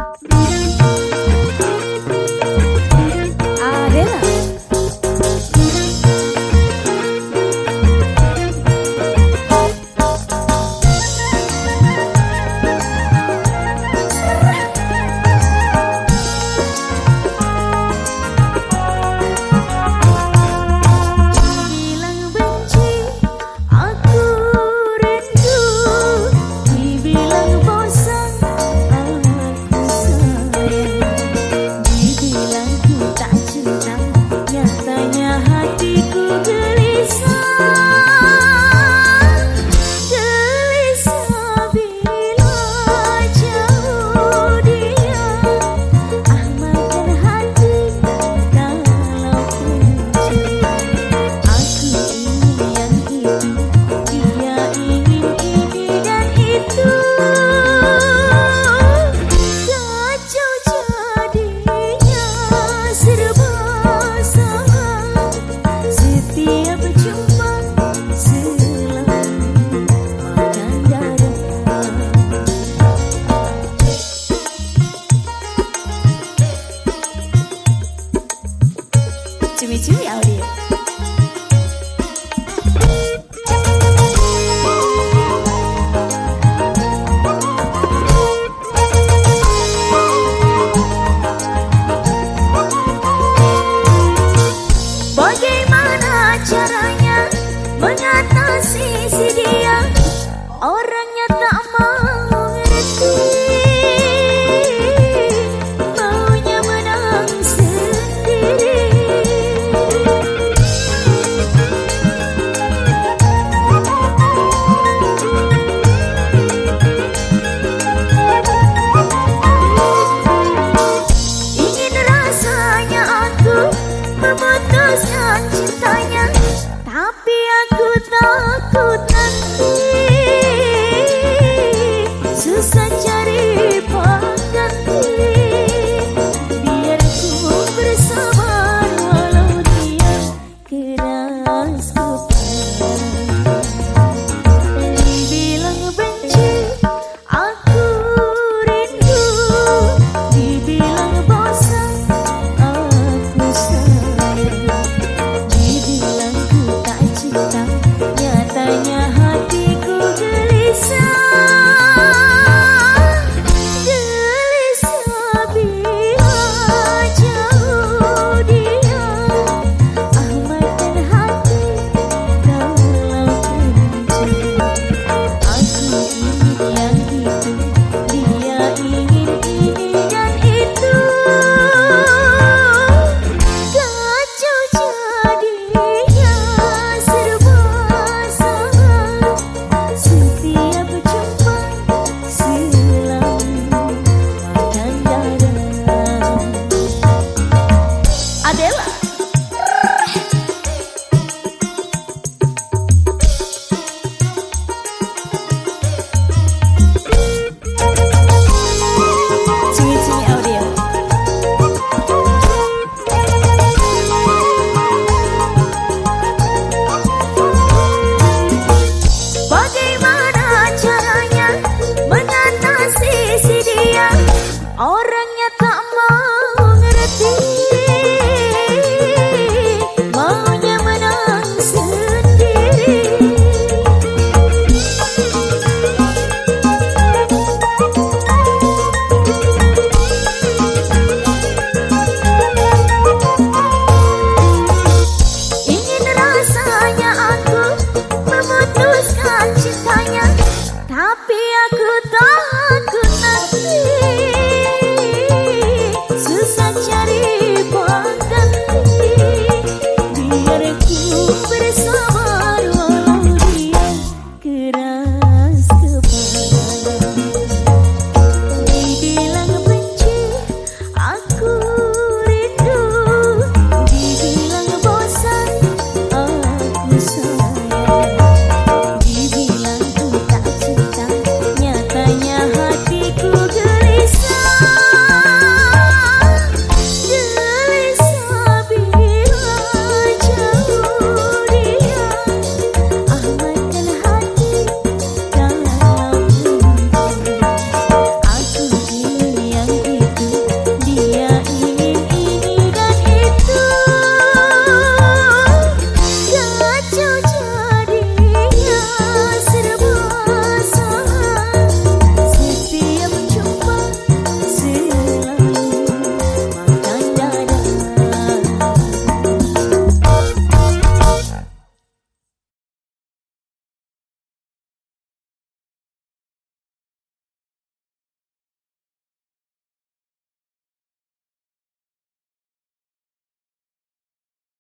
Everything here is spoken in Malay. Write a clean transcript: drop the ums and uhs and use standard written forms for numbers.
Cumi-cumi audio. Bagaimana caranya mengatasi si dia, orangnya tak mau ngerti, maunya menang sendiri. Ingin rasanya aku memutuskan cintanya, tapi aku takut nanti susah cari pengganti. Biar ku bersabar walau dia keras kepala. Dibilang benci, aku rindu. Dibilang bosan, aku sayang. Dibilang ku tak cinta, nyatanya hatiku gelisah. Gelisah bila jauh dia, ahmadkan hati dalam kencing. Aku ingin yang itu, dia ingin ini dan itu. Kacau jadinya, serba salah. Setiap jumpa selalu makan dada. Adela. Cumi-cumi audio. Bagaimana caranya mengatasi si dia, orangnya tak mau ngerti, maunya menang sendiri. Ingin rasanya aku memutuskan cintanya, tapi aku